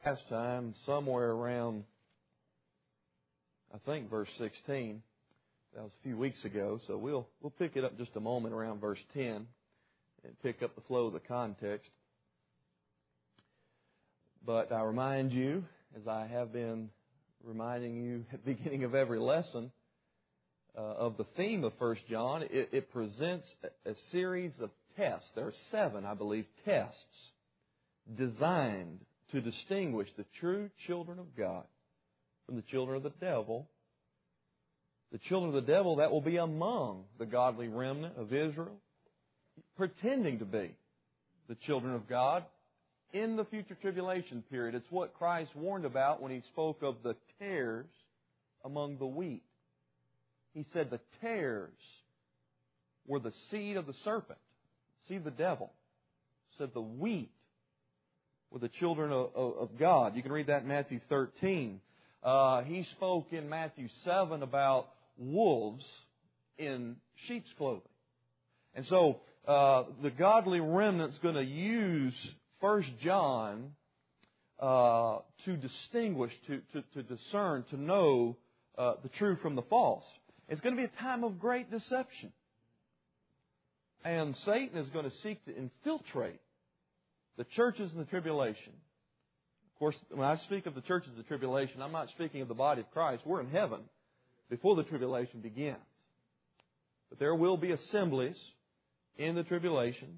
Last time, somewhere around, I think, verse 16. That was a few weeks ago, so we'll pick it up just a moment around verse 10 and pick up the flow of the context. But I remind you, as I have been reminding you at the beginning of every lesson, of the theme of 1 John, it presents a series of tests. There are 7, I believe, tests designed to distinguish the true children of God from the children of the devil. The children of the devil, that will be among the godly remnant of Israel, pretending to be the children of God in the future tribulation period. It's what Christ warned about when He spoke of the tares among the wheat. He said the tares were the seed of the serpent, seed of the devil. He said the wheat were the children of God. You can read that in Matthew 13. He spoke in Matthew 7 about wolves in sheep's clothing. And so the godly remnant's going to use 1 John to distinguish, to discern, to know the true from the false. It's going to be a time of great deception. And Satan is going to seek to infiltrate the churches in the tribulation. Of course, when I speak of the churches of the tribulation, I'm not speaking of the body of Christ. We're in heaven before the tribulation begins. But there will be assemblies in the tribulation,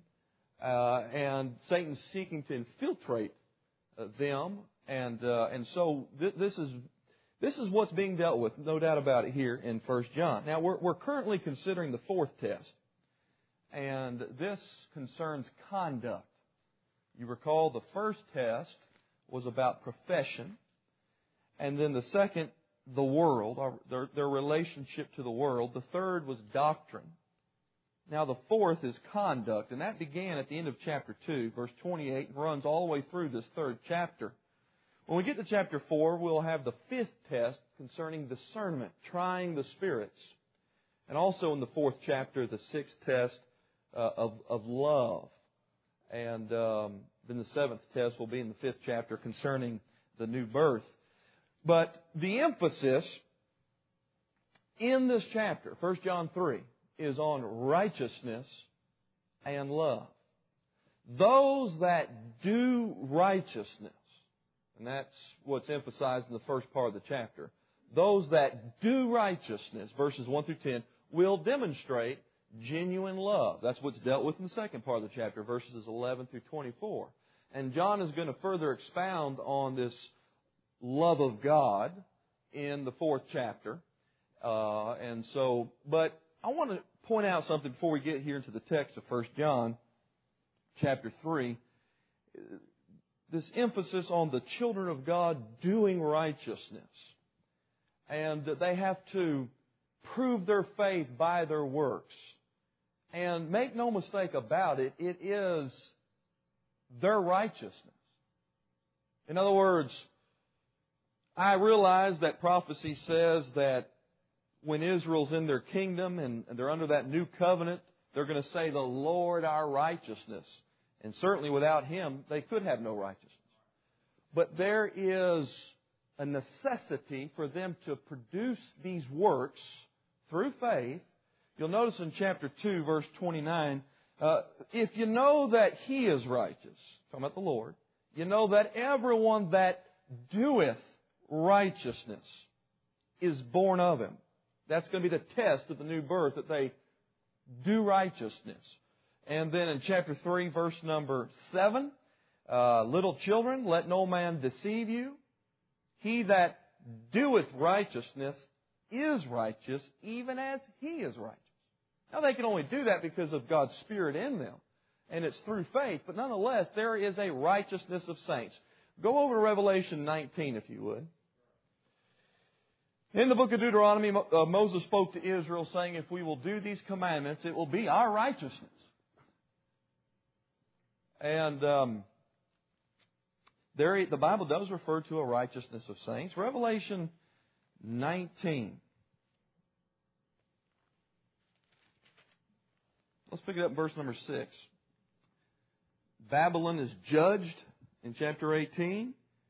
and Satan's seeking to infiltrate them. And so this is what's being dealt with, no doubt about it, here in 1 John. Now, we're currently considering the 4th test, and this concerns conduct. You recall the first test was about profession, and then the second, the world, their relationship to the world. The third was doctrine. Now the 4th is conduct, and that began at the end of chapter 2, verse 28, and runs all the way through this 3rd chapter. When we get to chapter 4, we'll have the 5th test concerning discernment, trying the spirits. And also in the 4th chapter, the 6th test of love. And then the 7th test will be in the 5th chapter concerning the new birth. But the emphasis in this chapter, 1 John 3, is on righteousness and love. Those that do righteousness, and that's what's emphasized in the first part of the chapter, those that do righteousness, verses 1 through 10, will demonstrate genuine love. That's what's dealt with in the second part of the chapter, verses 11 through 24. And John is going to further expound on this love of God in the 4th chapter. But I want to point out something before we get here into the text of 1 John chapter 3. This emphasis on the children of God doing righteousness. And that they have to prove their faith by their works. And make no mistake about it, it is their righteousness. In other words, I realize that prophecy says that when Israel's in their kingdom and they're under that new covenant, they're going to say, the Lord our righteousness. And certainly without Him, they could have no righteousness. But there is a necessity for them to produce these works through faith. You'll notice in chapter 2, verse 29, if you know that He is righteous, talking about the Lord, you know that everyone that doeth righteousness is born of Him. That's going to be the test of the new birth, that they do righteousness. And then in chapter 3, verse number 7, little children, let no man deceive you. He that doeth righteousness is righteous, even as He is righteous. Now they can only do that because of God's Spirit in them. And it's through faith. But nonetheless, there is a righteousness of saints. Go over to Revelation 19, if you would. In the book of Deuteronomy, Moses spoke to Israel saying, if we will do these commandments, it will be our righteousness. And the Bible does refer to a righteousness of saints. Revelation 19. Let's pick it up in verse number 6. Babylon is judged in chapter 18.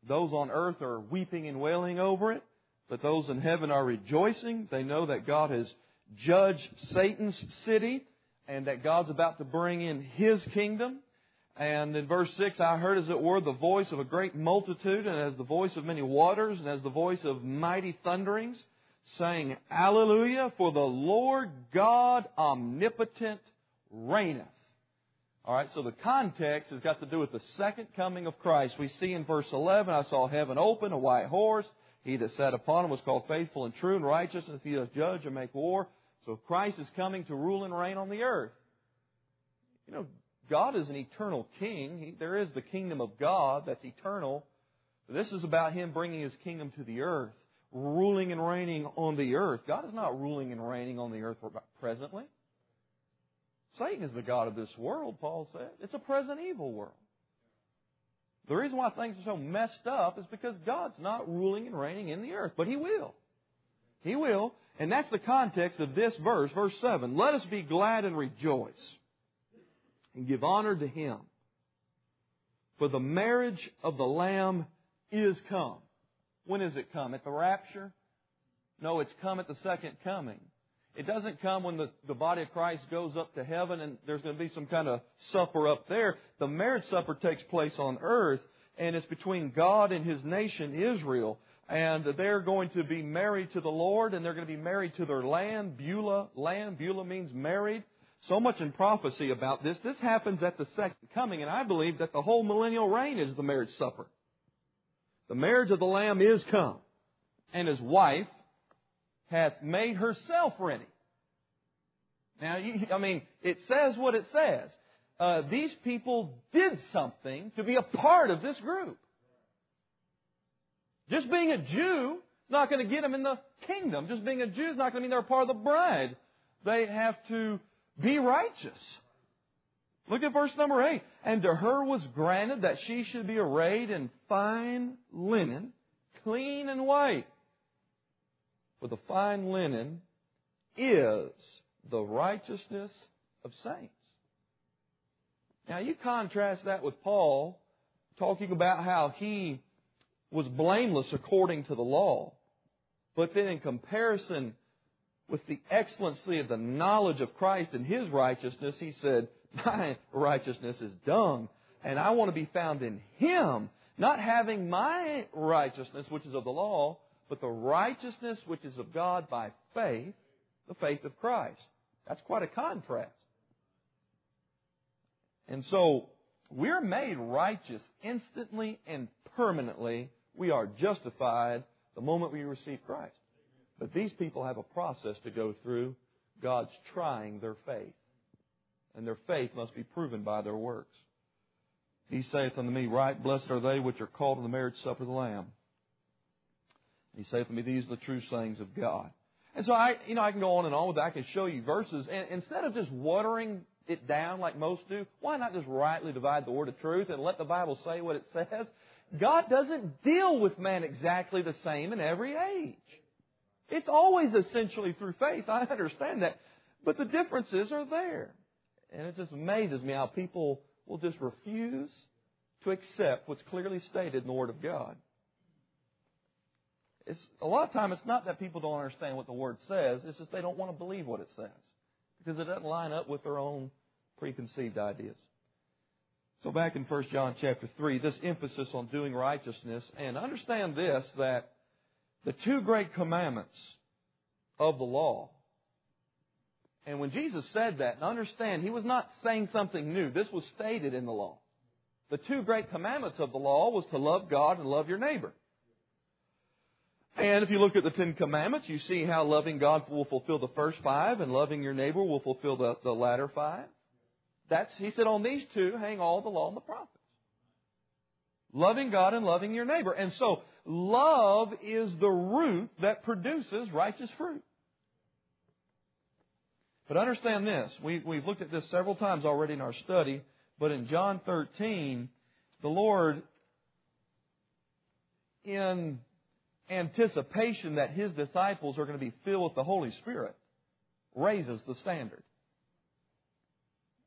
Those on earth are weeping and wailing over it, but those in heaven are rejoicing. They know that God has judged Satan's city and that God's about to bring in His kingdom. And in verse 6, I heard as it were the voice of a great multitude, and as the voice of many waters, and as the voice of mighty thunderings, saying, Alleluia, for the Lord God omnipotent reigneth. All right, so the context has got to do with the second coming of Christ. We see in verse 11, I saw heaven open, a white horse. He that sat upon him was called Faithful and True, and righteous, and he doth judge and make war. So Christ is coming to rule and reign on the earth. You know, God is an eternal king. There is the kingdom of God that's eternal. This is about Him bringing His kingdom to the earth, ruling and reigning on the earth. God is not ruling and reigning on the earth presently. Satan is the god of this world, Paul said. It's a present evil world. The reason why things are so messed up is because God's not ruling and reigning in the earth, but He will. He will. And that's the context of this verse, verse 7. Let us be glad and rejoice and give honor to Him. For the marriage of the Lamb is come. When is it come? At the rapture? No, it's come at the second coming. It doesn't come when the body of Christ goes up to heaven and there's going to be some kind of supper up there. The marriage supper takes place on earth, and it's between God and His nation, Israel. And they're going to be married to the Lord, and they're going to be married to their land, Beulah. Land, Beulah means married. So much in prophecy about this. This happens at the second coming, and I believe that the whole millennial reign is the marriage supper. The marriage of the Lamb is come, and His wife hath made herself ready. Now, it says what it says. These people did something to be a part of this group. Just being a Jew is not going to get them in the kingdom. Just being a Jew is not going to mean they're a part of the bride. They have to be righteous. Look at verse number 8. And to her was granted that she should be arrayed in fine linen, clean and white. For the fine linen is the righteousness of saints. Now you contrast that with Paul talking about how he was blameless according to the law. But then in comparison with the excellency of the knowledge of Christ and His righteousness, he said, my righteousness is dung, and I want to be found in Him, not having my righteousness, which is of the law, but the righteousness which is of God by faith, the faith of Christ. That's quite a contrast. And so, we're made righteous instantly and permanently. We are justified the moment we receive Christ. But these people have a process to go through. God's trying their faith. And their faith must be proven by their works. He saith unto me, Right, blessed are they which are called to the marriage supper of the Lamb. He saith unto me, These are the true sayings of God. And so I can go on and on with that. I can show you verses. And instead of just watering it down like most do, why not just rightly divide the word of truth and let the Bible say what it says? God doesn't deal with man exactly the same in every age. It's always essentially through faith. I understand that. But the differences are there. And it just amazes me how people will just refuse to accept what's clearly stated in the Word of God. A lot of time it's not that people don't understand what the Word says. It's just they don't want to believe what it says. Because it doesn't line up with their own preconceived ideas. So back in 1 John chapter 3, this emphasis on doing righteousness. And understand this, that the two great commandments of the law. And when Jesus said that, and understand, He was not saying something new. This was stated in the law. The two great commandments of the law was to love God and love your neighbor. And if you look at the Ten Commandments, you see how loving God will fulfill the first 5 and loving your neighbor will fulfill the latter 5. He said, on these two hang all the law and the prophets. Loving God and loving your neighbor. And so, love is the root that produces righteous fruit. But understand this. We've looked at this several times already in our study. But in John 13, the Lord, in anticipation that His disciples are going to be filled with the Holy Spirit, raises the standard.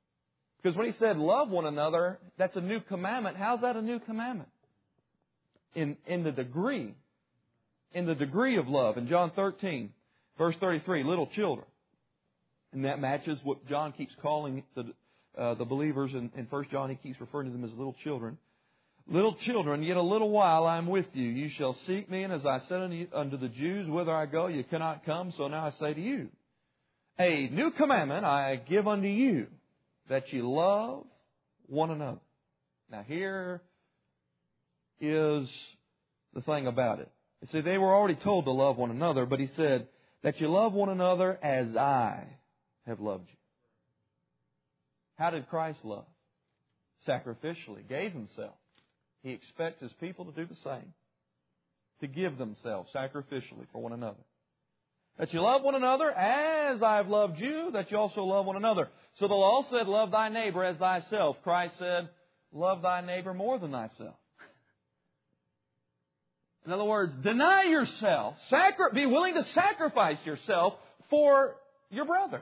Because when He said love one another, that's a new commandment. How's that a new commandment? in the degree of love. In John 13, verse 33, little children. And that matches what John keeps calling the believers in 1 John. He keeps referring to them as little children. Little children, yet a little while I am with you. You shall seek me, and as I said unto the Jews, whither I go, you cannot come. So now I say to you, a new commandment I give unto you, that ye love one another. Now here is the thing about it. You see, they were already told to love one another, but He said, that you love one another as I have loved you. How did Christ love? Sacrificially, gave Himself. He expects His people to do the same. To give themselves sacrificially for one another. That you love one another as I have loved you, that you also love one another. So the law said, love thy neighbor as thyself. Christ said, love thy neighbor more than thyself. In other words, deny yourself. Be willing to sacrifice yourself for your brother.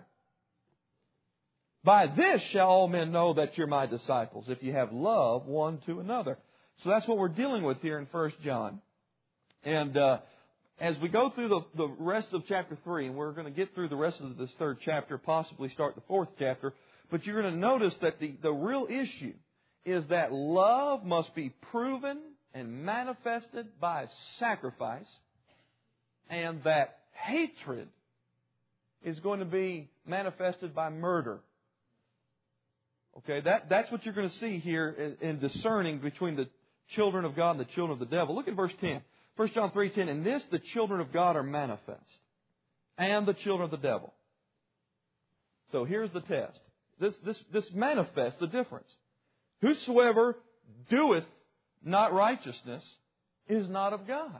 By this shall all men know that you're my disciples, if you have love one to another. So that's what we're dealing with here in 1 John. And as we go through the rest of chapter 3, and we're going to get through the rest of this third chapter, possibly start the fourth chapter, but you're going to notice that the real issue is that love must be proven and manifested by sacrifice, and that hatred is going to be manifested by murder. Okay, that's what you're going to see here in discerning between the children of God and the children of the devil. Look at verse 10. 1 John 3:10, in this the children of God are manifest, and the children of the devil. So here's the test. This manifests the difference. Whosoever doeth not righteousness is not of God.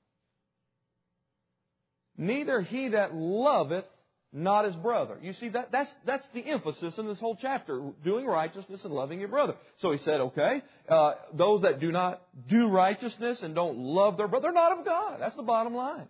Neither he that loveth not his brother. You see, that's the emphasis in this whole chapter, doing righteousness and loving your brother. So he said, okay, those that do not do righteousness and don't love their brother, they're not of God. That's the bottom line.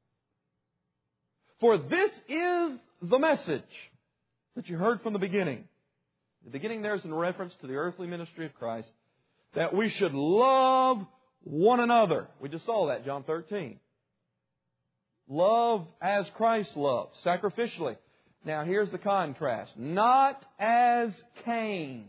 For this is the message that you heard from the beginning. The beginning there is in reference to the earthly ministry of Christ, that we should love one another. We just saw that, John 13. Love as Christ loved, sacrificially. Now here's the contrast. Not as Cain.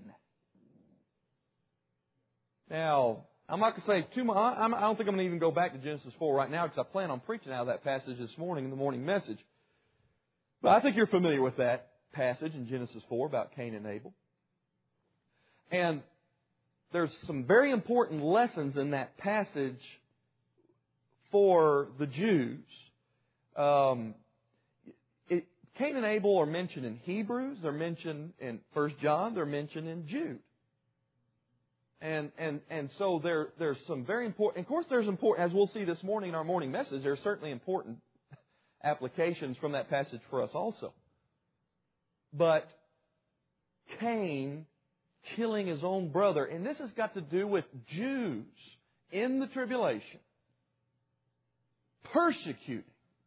Now, I'm not going to say too much. I don't think I'm going to even go back to Genesis 4 right now, because I plan on preaching out of that passage this morning in the morning message. But I think you're familiar with that passage in Genesis 4 about Cain and Abel. And there's some very important lessons in that passage for the Jews. Cain and Abel are mentioned in Hebrews, they're mentioned in 1 John, they're mentioned in Jude. And so there's some very important, of course there's important, as we'll see this morning in our morning message, there's certainly important applications from that passage for us also. But Cain killing his own brother, and this has got to do with Jews in the tribulation, persecuting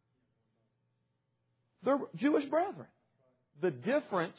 their Jewish brethren. The difference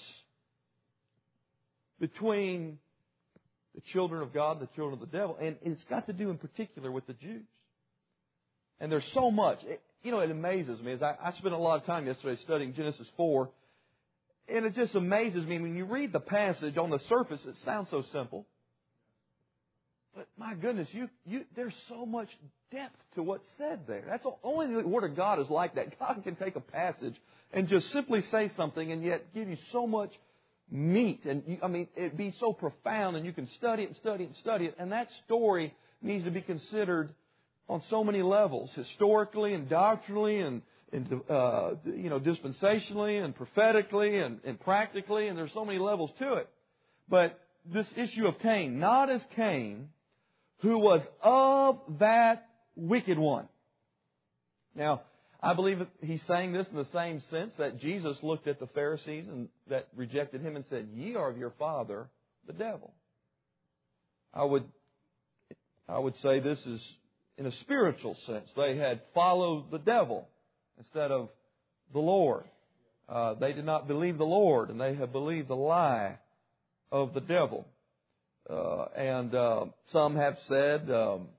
between the children of God and the children of the devil, and it's got to do in particular with the Jews. And there's so much. It amazes me. As I spent a lot of time yesterday studying Genesis 4, and it just amazes me. When you read the passage on the surface, it sounds so simple. But my goodness, there's so much depth to what's said there. That's only the Word of God is like that. God can take a passage and just simply say something and yet give you so much meat. And it'd be so profound, and you can study it and study it and study it. And that story needs to be considered on so many levels, historically and doctrinally and dispensationally and prophetically and practically, and there's so many levels to it. But this issue of Cain, not as Cain, who was of that wicked one. Now, I believe that he's saying this in the same sense that Jesus looked at the Pharisees and that rejected Him and said, "Ye are of your father, the devil." I would say this is in a spiritual sense. They had followed the devil instead of the Lord. They did not believe the Lord, and they have believed the lie of the devil. And some have said,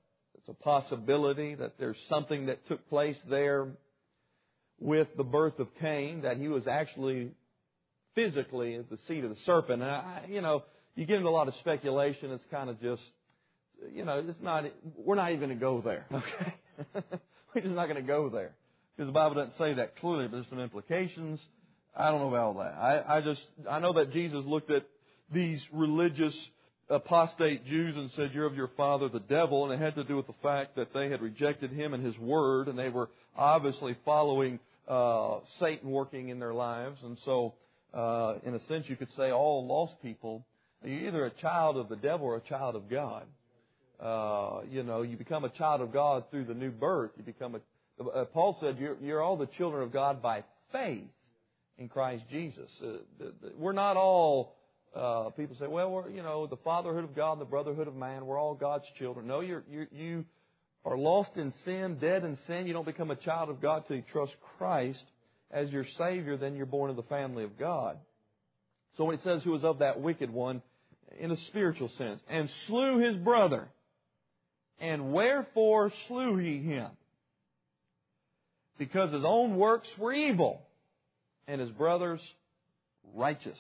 It's a possibility that there's something that took place there with the birth of Cain, that he was actually physically at the seed of the serpent. And, you get into a lot of speculation. It's kind of just, it's not, we're not even going to go there, okay? We're just not going to go there. Because the Bible doesn't say that clearly, but there's some implications. I don't know about all that. I know that Jesus looked at these religious apostate Jews and said, "You're of your father, the devil," and it had to do with the fact that they had rejected Him and His Word, and they were obviously following Satan working in their lives. And so, in a sense, you could say all lost people, you're either a child of the devil or a child of God. You become a child of God through the new birth. You become Paul said, you're all the children of God by faith in Christ Jesus. We're not all, people say, well, we're, the fatherhood of God and the brotherhood of man, we're all God's children. No, you are lost in sin, dead in sin. You don't become a child of God till you trust Christ as your Savior, then you're born of the family of God. So when it says, who was of that wicked one, in a spiritual sense, and slew his brother, and wherefore slew he him? Because his own works were evil, and his brother's righteous.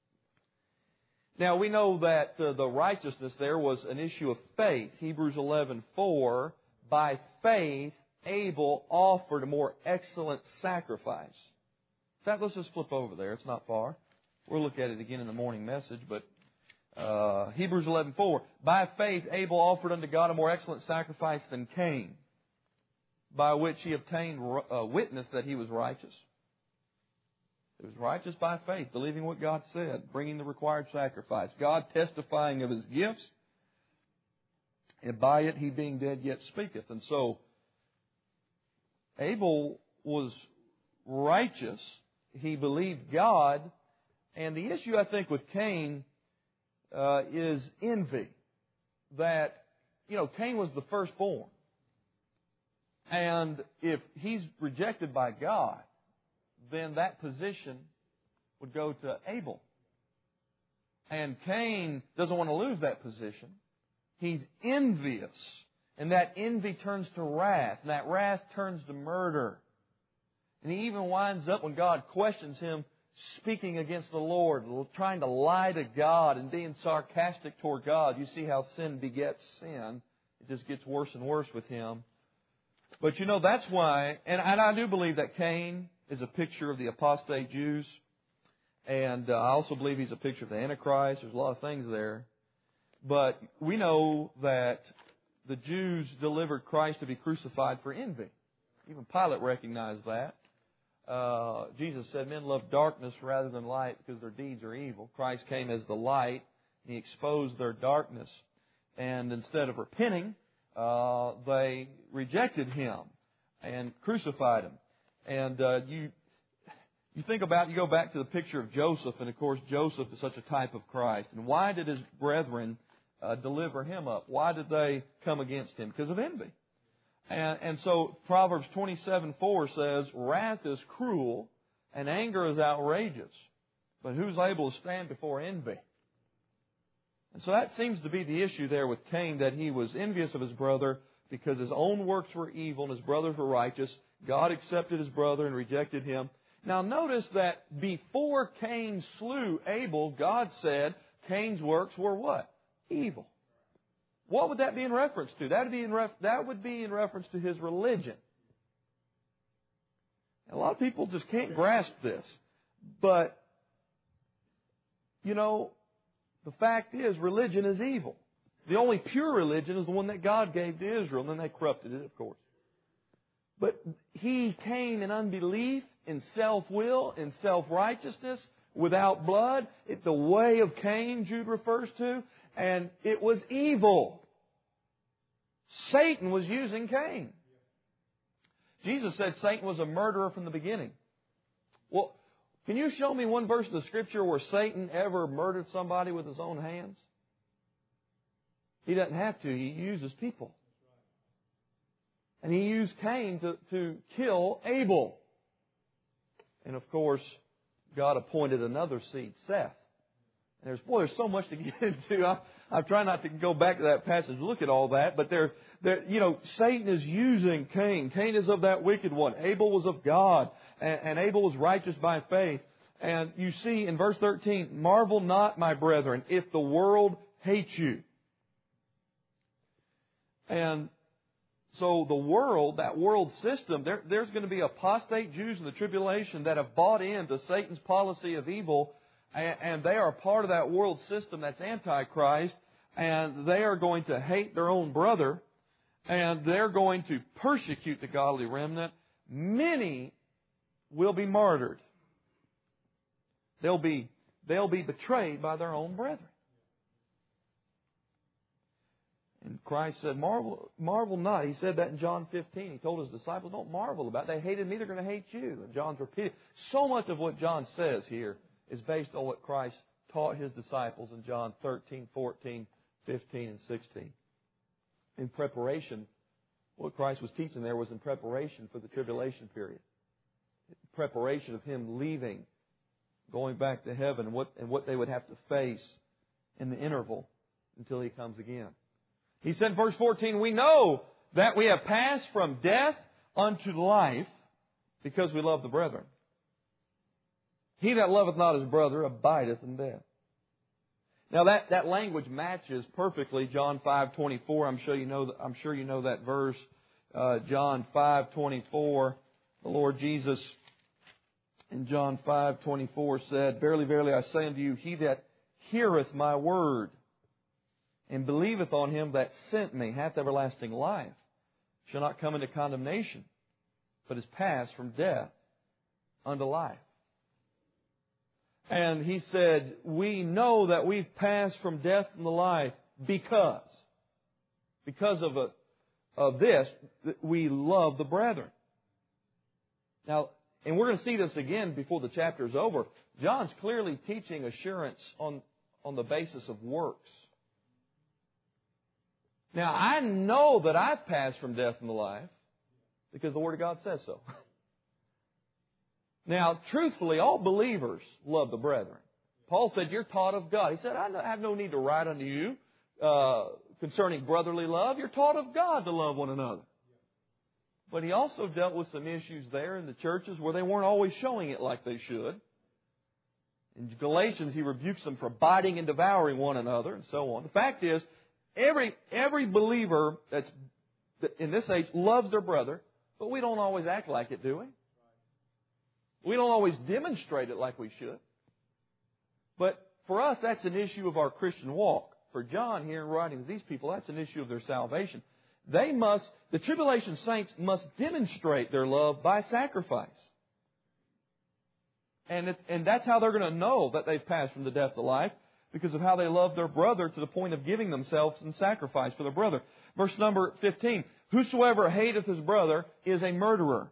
Now we know that the righteousness there was an issue of faith. Hebrews 11:4, by faith Abel offered a more excellent sacrifice. In fact, let's just flip over there. It's not far. We'll look at it again in the morning message, but Hebrews 11:4, by faith Abel offered unto God a more excellent sacrifice than Cain, by which he obtained witness that he was righteous. He was righteous by faith, believing what God said, bringing the required sacrifice. God testifying of His gifts, and by it he being dead yet speaketh. And so, Abel was righteous. He believed God. And the issue, I think, with Cain is envy. That, Cain was the firstborn. And if he's rejected by God, then that position would go to Abel. And Cain doesn't want to lose that position. He's envious. And that envy turns to wrath. And that wrath turns to murder. And he even winds up, when God questions him, speaking against the Lord, trying to lie to God and being sarcastic toward God. You see how sin begets sin. It just gets worse and worse with him. But that's why, and I do believe that Cain is a picture of the apostate Jews. And I also believe he's a picture of the Antichrist. There's a lot of things there. But we know that the Jews delivered Christ to be crucified for envy. Even Pilate recognized that. Jesus said, men love darkness rather than light because their deeds are evil. Christ came as the light. He exposed their darkness. And instead of repenting, they rejected Him and crucified Him. And you think about, you go back to the picture of Joseph, and of course Joseph is such a type of Christ. And why did his brethren deliver him up? Why did they come against him? Because of envy. And so Proverbs 27:4 says, wrath is cruel and anger is outrageous, but who's able to stand before envy? And so that seems to be the issue there with Cain, that he was envious of his brother because his own works were evil and his brothers were righteous. God accepted his brother and rejected him. Now notice that before Cain slew Abel, God said Cain's works were what? Evil. What would that be in reference to? That would be in reference to his religion. And a lot of people just can't grasp this. But, the fact is, religion is evil. The only pure religion is the one that God gave to Israel, and then they corrupted it, of course. But he came in unbelief, in self-will, in self-righteousness, without blood. The way of Cain, Jude refers to, and it was evil. Satan was using Cain. Jesus said Satan was a murderer from the beginning. Well, can you show me one verse in the Scripture where Satan ever murdered somebody with his own hands? He doesn't have to. He uses people. And he used Cain to kill Abel. And of course, God appointed another seed, Seth. And there's so much to get into. I'm trying not to go back to that passage and look at all that. But Satan is using Cain. Cain is of that wicked one. Abel was of God. And Abel was righteous by faith. And you see in verse 13, marvel not, my brethren, if the world hates you. And so the world, that world system, there's going to be apostate Jews in the tribulation that have bought into Satan's policy of evil, and they are part of that world system that's Antichrist, and they are going to hate their own brother, and they're going to persecute the godly remnant. Many will be martyred. They'll be betrayed by their own brethren. And Christ said, marvel not. He said that in John 15. He told His disciples, don't marvel about it. They hated me, they're going to hate you. And John's repeated. So much of what John says here is based on what Christ taught His disciples in John 13, 14, 15, and 16. In preparation, what Christ was teaching there was in preparation for the tribulation period. Preparation of Him leaving, going back to heaven, and what they would have to face in the interval until He comes again. He said in verse 14, we know that we have passed from death unto life because we love the brethren. He that loveth not his brother abideth in death. Now that language matches perfectly John 5:24. I'm sure you know that verse. John 5:24. The Lord Jesus in John 5:24 said, verily, verily, I say unto you, he that heareth my word and believeth on Him that sent me hath everlasting life, shall not come into condemnation, but is passed from death unto life. And He said, we know that we've passed from death unto life because of this, we love the brethren. Now, and we're going to see this again before the chapter is over. John's clearly teaching assurance on the basis of works. Now, I know that I've passed from death into life because the Word of God says so. Now, truthfully, all believers love the brethren. Paul said, you're taught of God. He said, I have no need to write unto you concerning brotherly love. You're taught of God to love one another. But he also dealt with some issues there in the churches where they weren't always showing it like they should. In Galatians, he rebukes them for biting and devouring one another and so on. The fact is, every believer that's in this age loves their brother, but we don't always act like it, do we? We don't always demonstrate it like we should. But for us, that's an issue of our Christian walk. For John here in writing to these people, that's an issue of their salvation. The tribulation saints must demonstrate their love by sacrifice. And that's how they're going to know that they've passed from the death to life, because of how they love their brother to the point of giving themselves in sacrifice for their brother. Verse number 15, whosoever hateth his brother is a murderer.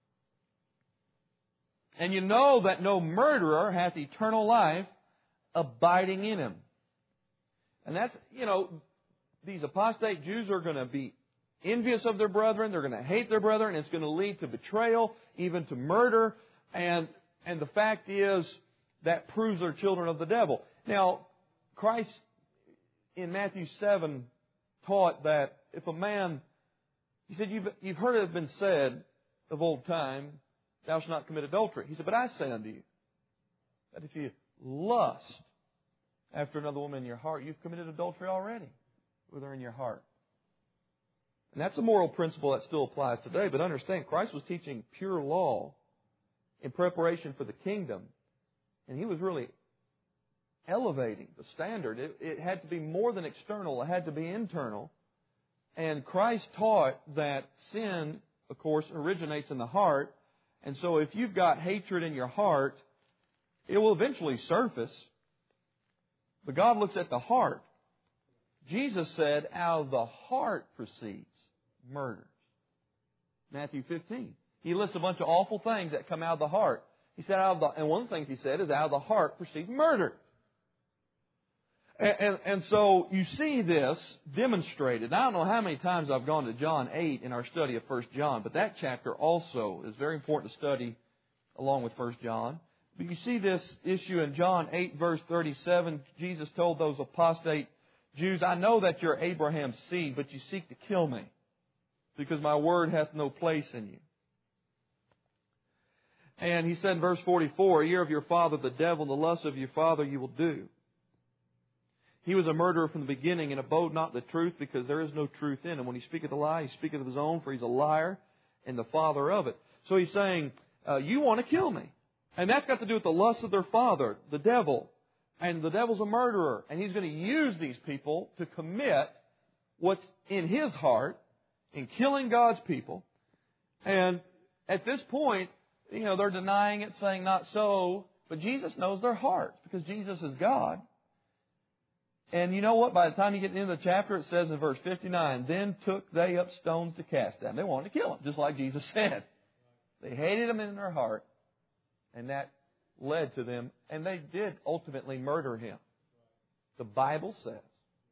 And you know that no murderer hath eternal life abiding in him. And that's, these apostate Jews are going to be envious of their brethren. They're going to hate their brethren. It's going to lead to betrayal, even to murder. And the fact is, that proves they're children of the devil. Now, Christ in Matthew 7 taught that if a man, He said, you've heard it have been said of old time, thou shalt not commit adultery. He said, but I say unto you, that if you lust after another woman in your heart, you've committed adultery already with her in your heart. And that's a moral principle that still applies today. But understand, Christ was teaching pure law in preparation for the kingdom. And He was really elevating the standard. It had to be more than external. It had to be internal. And Christ taught that sin, of course, originates in the heart. And so if you've got hatred in your heart, it will eventually surface. But God looks at the heart. Jesus said, out of the heart proceeds murders. Matthew 15. He lists a bunch of awful things that come out of the heart. He said, and one of the things He said is, out of the heart proceeds murder. And so you see this demonstrated. I don't know how many times I've gone to John 8 in our study of 1 John, but that chapter also is very important to study along with 1 John. But you see this issue in John 8, verse 37. Jesus told those apostate Jews, I know that you're Abraham's seed, but you seek to kill me, because my word hath no place in you. And He said in verse 44, Ye are of your father the devil, and the lust of your father you will do. He was a murderer from the beginning, and abode not the truth, because there is no truth in him. When he speaketh a lie, he speaketh of his own, for he's a liar and the father of it. So He's saying, you want to kill me. And that's got to do with the lust of their father, the devil. And the devil's a murderer. And he's going to use these people to commit what's in his heart in killing God's people. And at this point, they're denying it, saying not so. But Jesus knows their hearts, because Jesus is God. And you know what? By the time you get into the chapter, it says in verse 59, Then took they up stones to cast them. They wanted to kill Him, just like Jesus said. They hated Him in their heart. And that led to them. And they did ultimately murder Him. The Bible says.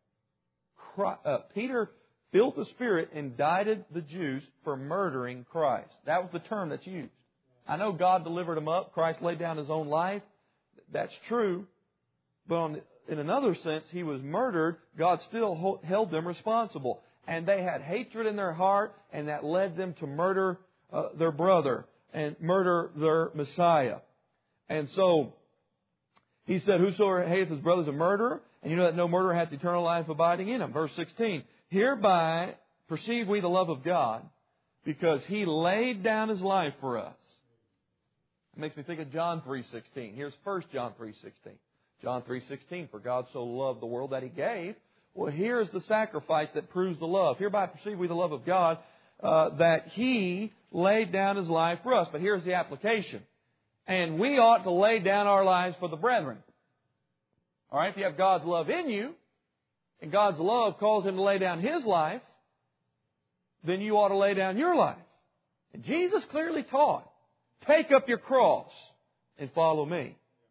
Peter, filled with the Spirit, indicted the Jews for murdering Christ. That was the term that's used. I know God delivered Him up. Christ laid down His own life. That's true. But in another sense, He was murdered. God still held them responsible. And they had hatred in their heart, and that led them to murder their brother and murder their Messiah. And so, He said, Whosoever hateth his brother is a murderer, and you know that no murderer hath eternal life abiding in him. Verse 16, Hereby perceive we the love of God, because He laid down His life for us. It makes me think of John 3:16. Here's 1 John 3:16. John 3:16, For God so loved the world that He gave. Well, here's the sacrifice that proves the love. Hereby perceive we the love of God, that He laid down His life for us. But here's the application. And we ought to lay down our lives for the brethren. All right, if you have God's love in you, and God's love calls Him to lay down His life, then you ought to lay down your life. And Jesus clearly taught, Take up your cross and follow me.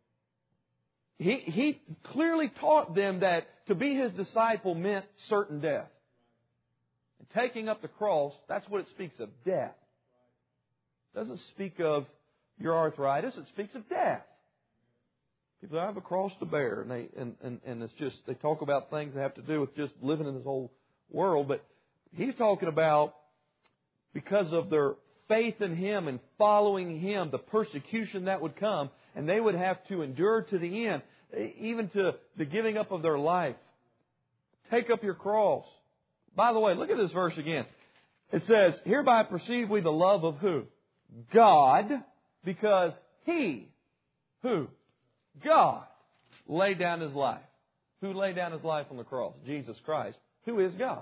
He clearly taught them that to be His disciple meant certain death. And taking up the cross, that's what it speaks of, death. It doesn't speak of your arthritis, it speaks of death. People have a cross to bear, and it's just, they talk about things that have to do with just living in this whole world, but He's talking about because of their faith in Him and following Him, the persecution that would come, and they would have to endure to the end, even to the giving up of their life. Take up your cross. By the way, look at this verse again. It says, Hereby perceive we the love of who? God, because He, who? God, laid down His life. Who laid down His life on the cross? Jesus Christ, who is God.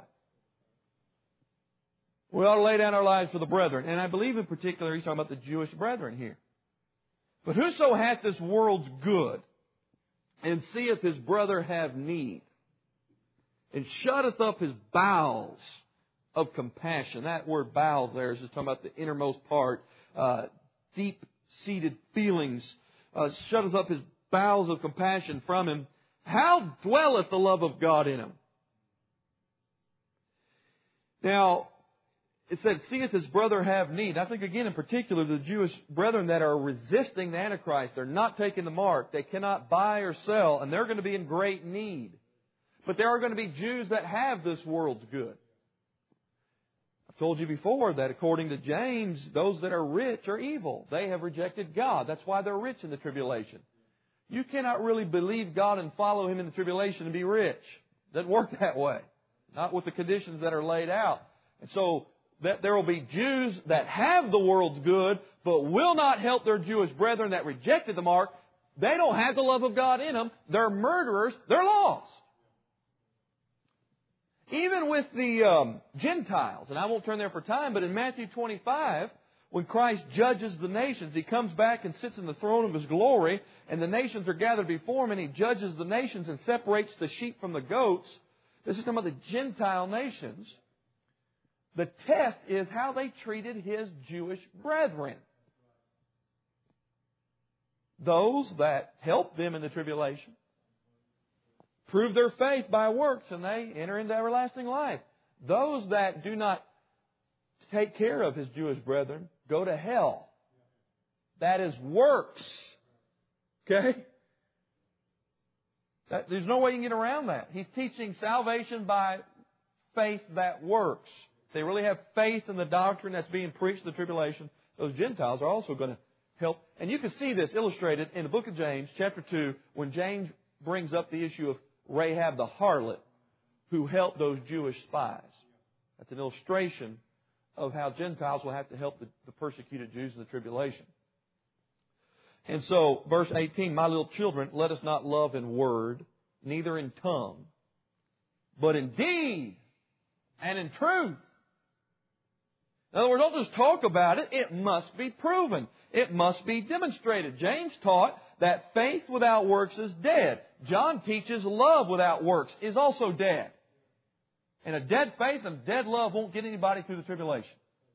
We ought to lay down our lives for the brethren. And I believe in particular He's talking about the Jewish brethren here. But whoso hath this world's good, and seeth his brother have need, and shutteth up his bowels of compassion. That word bowels there is just talking about the innermost part, deep-seated feelings. Shutteth up his bowels of compassion from him. How dwelleth the love of God in him? Now, it said, seeth his brother have need. I think, again, in particular, the Jewish brethren that are resisting the Antichrist, they're not taking the mark. They cannot buy or sell, and they're going to be in great need. But there are going to be Jews that have this world's good. I've told you before that according to James, those that are rich are evil. They have rejected God. That's why they're rich in the tribulation. You cannot really believe God and follow Him in the tribulation and be rich. It doesn't work that way. Not with the conditions that are laid out. And so, that there will be Jews that have the world's good, but will not help their Jewish brethren that rejected the mark. They don't have the love of God in them. They're murderers. They're lost. Even with the Gentiles, and I won't turn there for time, but in Matthew 25, when Christ judges the nations, He comes back and sits in the throne of His glory, and the nations are gathered before Him, and He judges the nations and separates the sheep from the goats. This is talking about the Gentile nations. The test is how they treated His Jewish brethren. Those that help them in the tribulation, prove their faith by works, and they enter into everlasting life. Those that do not take care of His Jewish brethren go to hell. That is works. Okay? There's no way you can get around that. He's teaching salvation by faith that works. They really have faith in the doctrine that's being preached in the tribulation. Those Gentiles are also going to help. And you can see this illustrated in the book of James, chapter 2, when James brings up the issue of Rahab the harlot who helped those Jewish spies. That's an illustration of how Gentiles will have to help the persecuted Jews in the tribulation. And so, verse 18, my little children, let us not love in word, neither in tongue, but in deed and in truth. In other words, don't just talk about it. It must be proven. It must be demonstrated. James taught that faith without works is dead. John teaches love without works is also dead. And a dead faith and dead love won't get anybody through the tribulation.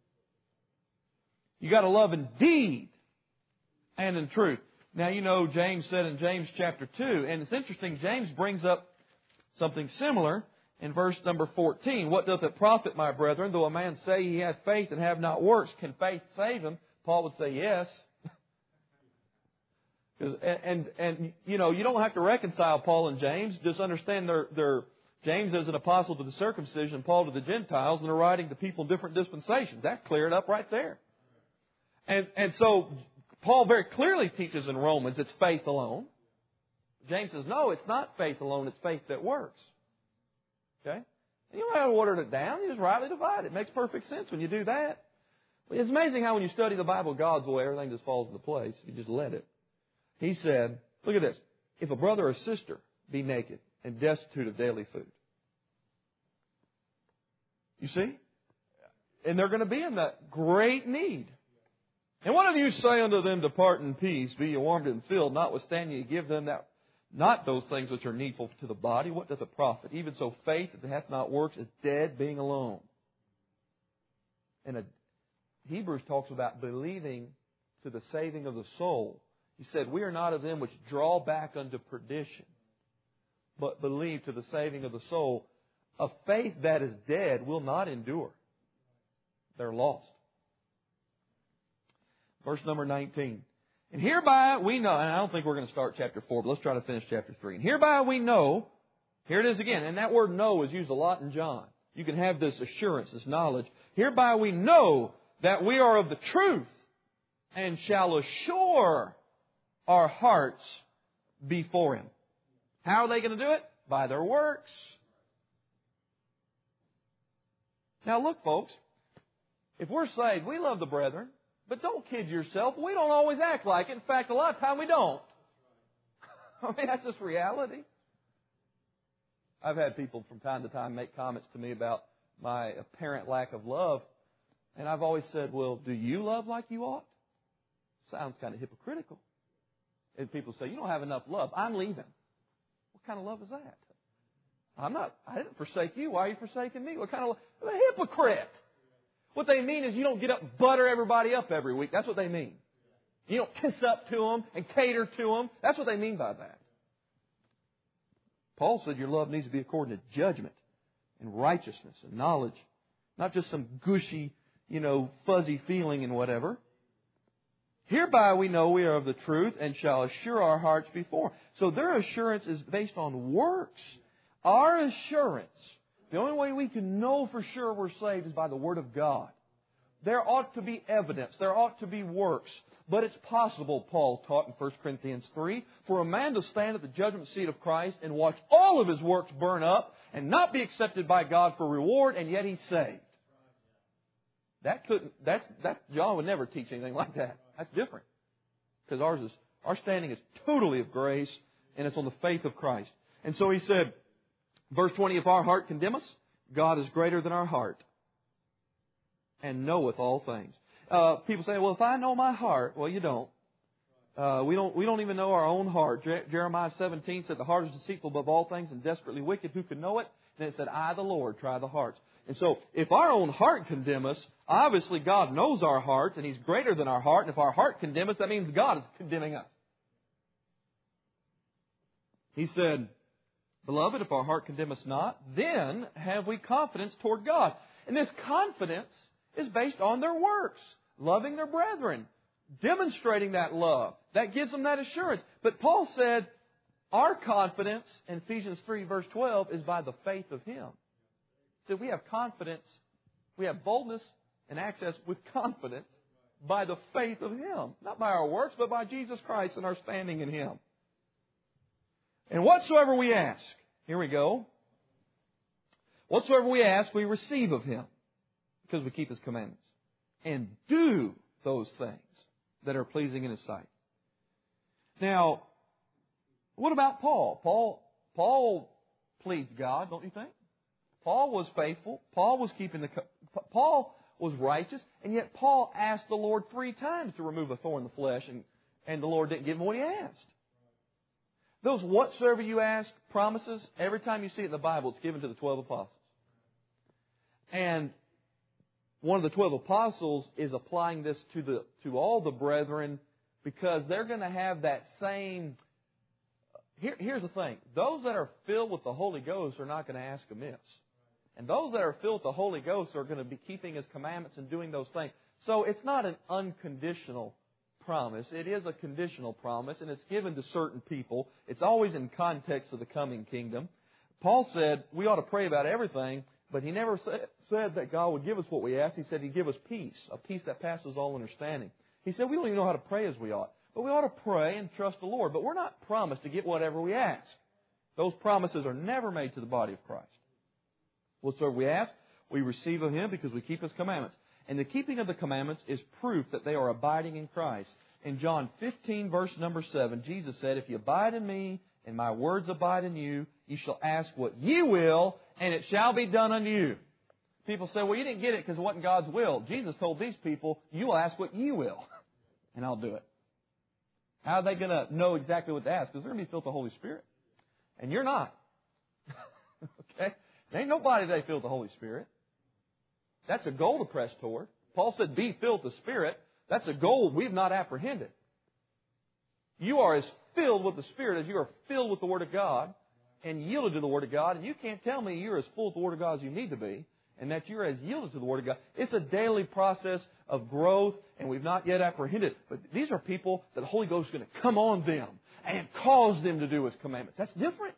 You got to love in deed and in truth. Now, you know, James said in James chapter 2, and it's interesting, James brings up something similar in verse number 14. What doth it profit, my brethren, though a man say he hath faith and have not works? Can faith save him? Paul would say yes. And you know, you don't have to reconcile Paul and James. Just understand they're James is an apostle to the circumcision, Paul to the Gentiles, and they're writing to people in different dispensations. That cleared up right there. And so Paul very clearly teaches in Romans it's faith alone. James says, no, it's not faith alone, it's faith that works. Okay? You don't have to water it down, you just rightly divide it. It makes perfect sense when you do that. It's amazing how when you study the Bible God's way, everything just falls into place. You just let it. He said, look at this. If a brother or sister be naked and destitute of daily food. You see? And they're going to be in that great need. And what do you say unto them, depart in peace, be ye warmed and filled, notwithstanding ye give them that not those things which are needful to the body? What doth it profit? Even so faith that hath not works is dead, being alone. And Hebrews talks about believing to the saving of the soul. He said, we are not of them which draw back unto perdition, but believe to the saving of the soul. A faith that is dead will not endure. They're lost. Verse number 19. And hereby we know, and I don't think we're going to start chapter 4, but let's try to finish chapter 3. And hereby we know, here it is again, and that word know is used a lot in John. You can have this assurance, this knowledge. Hereby we know that we are of the truth and shall assure our hearts before Him. How are they going to do it? By their works. Now look, folks, if we're saved, we love the brethren, but don't kid yourself. We don't always act like it. In fact, a lot of time we don't. I mean, that's just reality. I've had people from time to time make comments to me about my apparent lack of love. And I've always said, well, do you love like you ought? Sounds kind of hypocritical. And people say, you don't have enough love. I'm leaving. What kind of love is that? I didn't forsake you. Why are you forsaking me? What kind of love? I'm a hypocrite. What they mean is you don't get up and butter everybody up every week. That's what they mean. You don't kiss up to them and cater to them. That's what they mean by that. Paul said your love needs to be according to judgment and righteousness and knowledge. Not just some gushy, fuzzy feeling and whatever. Hereby we know we are of the truth and shall assure our hearts before. So their assurance is based on works. Our assurance, the only way we can know for sure we're saved is by the Word of God. There ought to be evidence. There ought to be works. But it's possible, Paul taught in 1 Corinthians 3, for a man to stand at the judgment seat of Christ and watch all of his works burn up and not be accepted by God for reward, and yet he's saved. John would never teach anything like that. That's different. Because our standing is totally of grace, and it's on the faith of Christ. And so he said, verse 20, if our heart condemn us, God is greater than our heart and knoweth all things. People say, well, if I know my heart, well, you don't. We don't even know our own heart. Jeremiah 17 said the heart is deceitful above all things and desperately wicked. Who can know it? And it said, I, the Lord, try the hearts. And so if our own heart condemn us, obviously God knows our hearts and He's greater than our heart. And if our heart condemn us, that means God is condemning us. He said, beloved, if our heart condemn us not, then have we confidence toward God. And this confidence is based on their works. Loving their brethren. demonstrating that love. That gives them that assurance. But Paul said, our confidence, in Ephesians 3 verse 12, is by the faith of Him. So we have confidence, we have boldness and access with confidence by the faith of Him. Not by our works, but by Jesus Christ and our standing in Him. And whatsoever we ask, here we go. Whatsoever we ask, we receive of Him, because we keep His commandments. And do those things that are pleasing in His sight. Now, what about Paul? Paul pleased God, don't you think? Paul was faithful. Paul was righteous, and yet Paul asked the Lord 3 times to remove a thorn in the flesh, and the Lord didn't give him what he asked. Those whatsoever you ask promises, every time you see it in the Bible, it's given to the 12 apostles. And one of the 12 apostles is applying this to all the brethren, because they're going to have that same... Here's the thing. Those that are filled with the Holy Ghost are not going to ask amiss. And those that are filled with the Holy Ghost are going to be keeping His commandments and doing those things. So it's not an unconditional promise. It is a conditional promise, and it's given to certain people. It's always in context of the coming kingdom. Paul said we ought to pray about everything, but he never said that God would give us what we asked. He said He'd give us peace, a peace that passes all understanding. He said we don't even know how to pray as we ought. But we ought to pray and trust the Lord. But we're not promised to get whatever we ask. Those promises are never made to the body of Christ. Whatsoever we ask, we receive of Him, because we keep His commandments. And the keeping of the commandments is proof that they are abiding in Christ. In John 15, verse number 7, Jesus said, if you abide in Me, and My words abide in you, you shall ask what ye will, and it shall be done unto you. People say, well, you didn't get it because it wasn't God's will. Jesus told these people, you will ask what ye will, and I'll do it. How are they going to know exactly what to ask? Because they're going to be filled with the Holy Spirit. And you're not. Okay? There ain't nobody they filled with the Holy Spirit. That's a goal to press toward. Paul said, be filled with the Spirit. That's a goal we've not apprehended. You are as filled with the Spirit as you are filled with the Word of God and yielded to the Word of God. And you can't tell me you're as full with the Word of God as you need to be, and that you're as yielded to the Word of God. It's a daily process of growth, and we've not yet apprehended. But these are people that the Holy Ghost is going to come on them and cause them to do His commandments. That's different.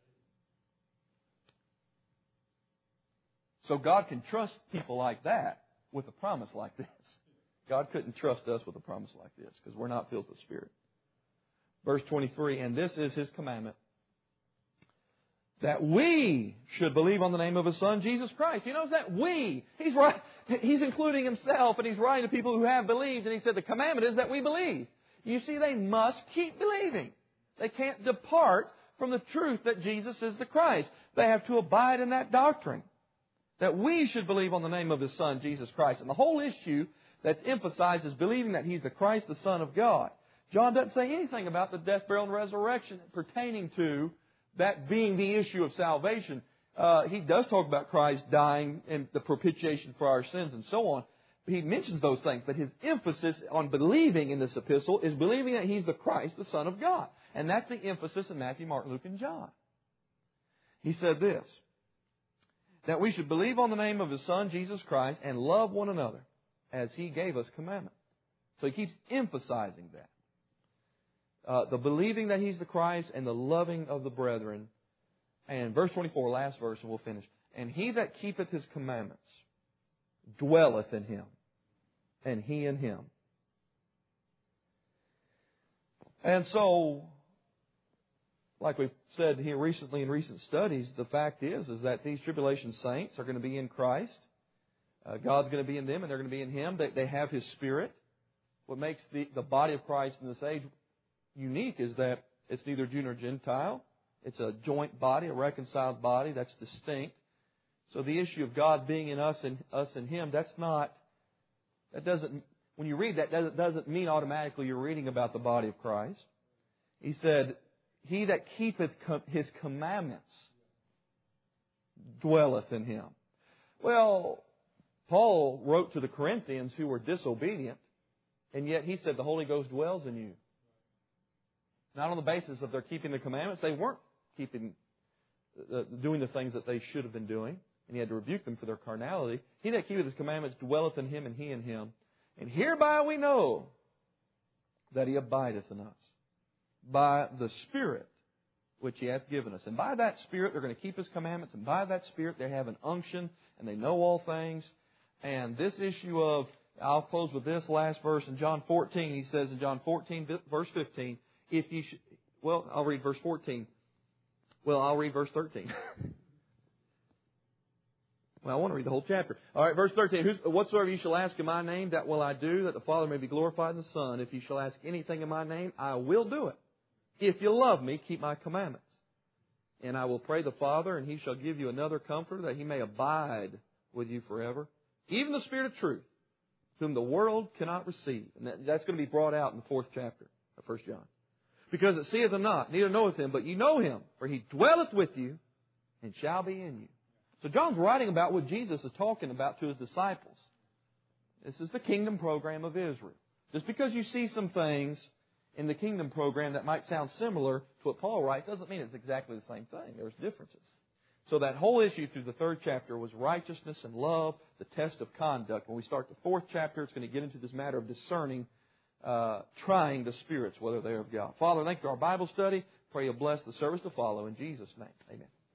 So God can trust people like that with a promise like this. God couldn't trust us with a promise like this, because we're not filled with the Spirit. Verse 23, and this is His commandment, that we should believe on the name of His Son, Jesus Christ. You notice that? We. He's including Himself, and He's writing to people who have believed. And He said the commandment is that we believe. You see, they must keep believing. They can't depart from the truth that Jesus is the Christ. They have to abide in that doctrine. That we should believe on the name of His Son, Jesus Christ. And the whole issue that's emphasized is believing that He's the Christ, the Son of God. John doesn't say anything about the death, burial, and resurrection pertaining to that being the issue of salvation. He does talk about Christ dying and the propitiation for our sins and so on. He mentions those things, but his emphasis on believing in this epistle is believing that He's the Christ, the Son of God. And that's the emphasis in Matthew, Mark, Luke, and John. He said this, that we should believe on the name of His Son, Jesus Christ, and love one another as He gave us commandment. So he keeps emphasizing that. The believing that He's the Christ and the loving of the brethren. And verse 24, last verse, and we'll finish. And he that keepeth His commandments dwelleth in Him, and He in him. And so, like we've said here recently in recent studies, the fact is that these tribulation saints are going to be in Christ. God's going to be in them, and they're going to be in Him. They have His Spirit. What makes the body of Christ in this age unique is that it's neither Jew nor Gentile. It's a joint body, a reconciled body that's distinct. So the issue of God being in us and us in Him, when you read that doesn't mean automatically you're reading about the body of Christ. He said, he that keepeth His commandments dwelleth in Him. Well, Paul wrote to the Corinthians who were disobedient, and yet he said the Holy Ghost dwells in you. Not on the basis of their keeping the commandments. They weren't doing the things that they should have been doing, and he had to rebuke them for their carnality. He that keepeth His commandments dwelleth in Him, and He in him. And hereby we know that He abideth in us by the Spirit which He hath given us. And by that Spirit they're going to keep His commandments, and by that Spirit they have an unction, and they know all things. And this issue of, I'll close with this last verse in John 14. He says in John 14, verse 15, I'll read verse 14. Well, I'll read verse 13. Well, I want to read the whole chapter. All right, verse 13. Whatsoever you shall ask in my name, that will I do, that the Father may be glorified in the Son. If you shall ask anything in my name, I will do it. If you love me, keep my commandments. And I will pray the Father, and He shall give you another Comforter, that He may abide with you forever. Even the Spirit of truth, whom the world cannot receive. And that's going to be brought out in the 4th chapter of 1 John. Because it seeth Him not, neither knoweth Him, but you know Him, for He dwelleth with you, and shall be in you. So John's writing about what Jesus is talking about to His disciples. This is the kingdom program of Israel. Just because you see some things in the kingdom program that might sound similar to what Paul writes doesn't mean it's exactly the same thing. There's differences. So that whole issue through the 3rd chapter was righteousness and love, the test of conduct. When we start the 4th chapter, it's going to get into this matter of discerning, trying the spirits, whether they are of God. Father, thank you for our Bible study. Pray you'll bless the service to follow. In Jesus' name, amen.